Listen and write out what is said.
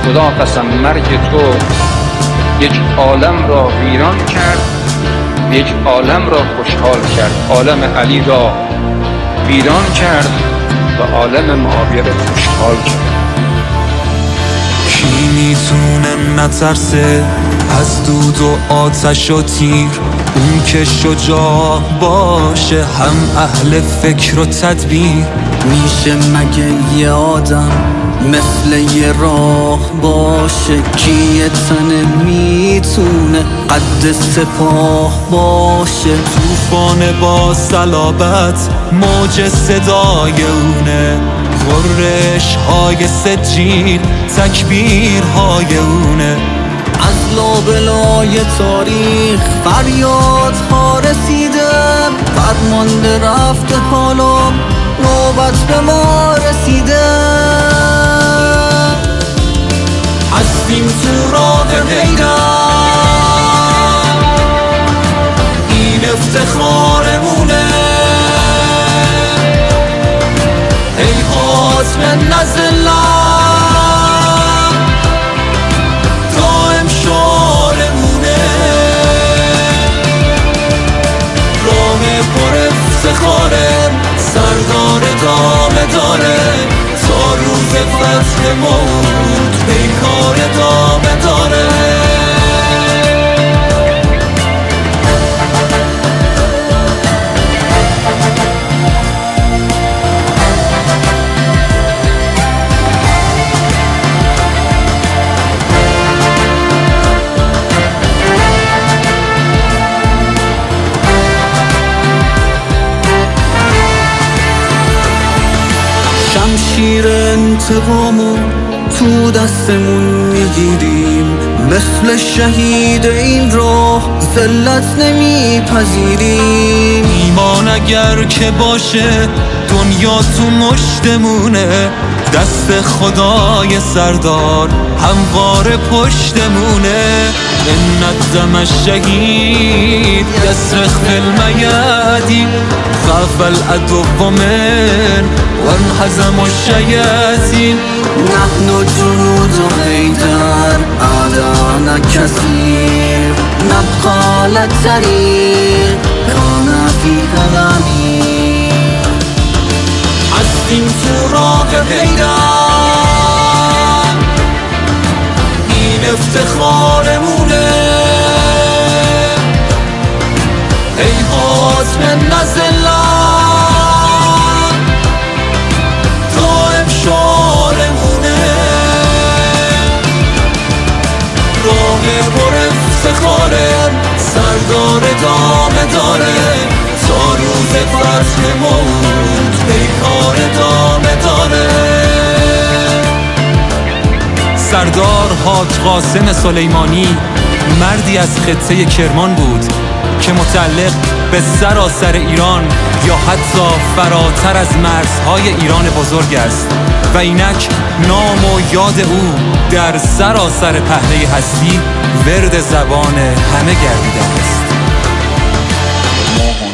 خدا قسم مرگ تو یک عالم را ویران کرد، یک عالم را خوشحال کرد. عالم علی را ویران کرد و عالم معاویه را خوشحال کرد. کی میتونه نترسه از دود و آتش و تیر؟ اون که شجاع باشه، هم اهل فکر و تدبیر. میشه مگه یه آدم مثل یه راه باشه؟ کی یه تنه میتونه قد سپاه باشه؟ توفان با صلابت موج صدای اونه، غرش های سجیل تکبیرهای اونه. از لابلای تاریخ فریادها رسیده، فرمانده رفته حالا نوبت به ما رسیده. هستیم تو راه حیدر، این افتخارمونه. هیهات من نزلم، دائم شعارمونه. راه پر افتخاره، سردار دامه داره، تا روز فتح موت پیکار دامه داره. شمشیر انتقامو تو دستمون میگیریم، مثل شهید این راه ذلت نمیپذیریم. ایمان اگر که باشه دنیا تو مشتمونه، دست خدای سردار هموار پشتمونه. ان الدم الشهید یصرخ فی المیادین، خاف العدو من وانهزم الشیاطین. نحن جنود حیدر اعدانا کثیر، نبقى للطريق رانا فيها الامیر. هستیم تو راه حیدر، این افتخارمونه. هیهات من نزلم، دائم شعارمونه. راه پر افتخاره، سردار دامه داره، تا روز فتح موت پیکار دامه داره. سردار حاج قاسم سلیمانی مردی از خطه کرمان بود که متعلق به سراسر ایران یا حتی فراتر از مرزهای ایران بزرگ است و اینک نام و یاد او در سراسر پهنه هستی ورد زبان همه گردیده است.